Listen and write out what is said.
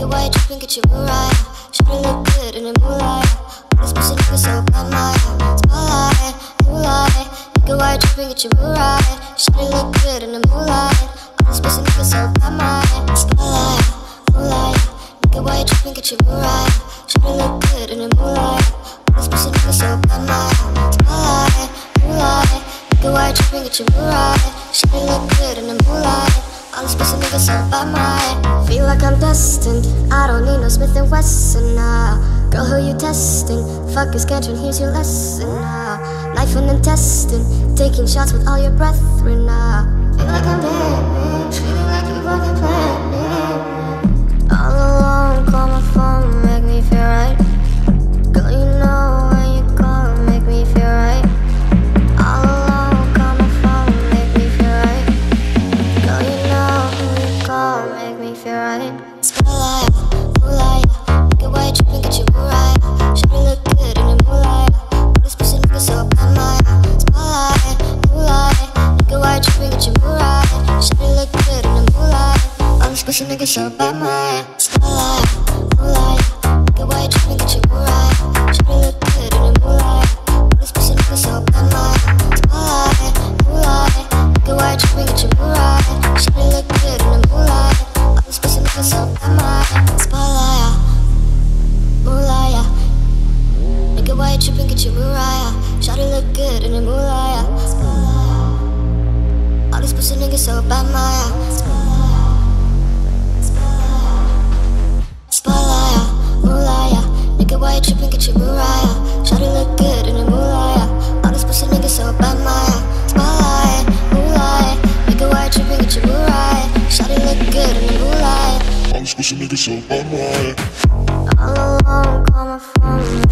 Nigga, why you tripping? Get your Mariah. Shawty look good in the moonlight. All these pussy niggas so bad, my spotlight, moonlight. Nigga, why you tripping? Get your Mariah. Shawty look good in the moonlight. All these pussy niggas so bad, my spotlight, moonlight. Nigga, why you tripping? Get your Mariah. Shawty look good in the moonlight. All these pussy niggas so bad, my spotlight, moonlight. Nigga, why you tripping? Get your Mariah. Shawty look good in the moonlight. All these pussy niggas so bad, my feel like I'm destined. I don't need no Smith & Wesson now. Girl, who you testing? Fuck your schedule, here's your lesson now. Knife and intestine, taking shots with all your brethren now. Feel like I'm dead, feeling like you fucking planned it. All alone, call my phone, make me feel right. Girl, you know when you call, make me feel right. All alone, call my phone, make me feel right. Girl, you know when you call, make me feel right. Spotlight, moonlight. Nigga, why you tripping? Get your Mariah. Shawty look good in the moonlight. All these pussy niggas so bad, my spotlight, moonlight. Nigga, why you tripping? Get your Mariah. Shawty look good in the moonlight. All these pussy niggas so bad, my spotlight, moonlight. Nigga, why you tripping? Get your Mariah. Shawty look good in the moonlight. All these pussy niggas so bad, my spotlight, moonlight. Nigga, why you tripping? Get your Mariah. Shawty look good in the moonlight. All these pussy niggas so bad, my spotlight, moonlight. Nigga, why you tripping? Get your Mariah. Shawty look good in the moonlight. All these pussy niggas so bad, my spotlight, moonlight. Nigga, why you tripping? Get your Mariah. Shawty look good in the moonlight. All these pussy niggas so bad, my spotlight, moonlight. Nigga, why you tripping? Get your Mariah. Shawty look good in the moonlight. All these pussy niggas so bad, my All alone, call my phone.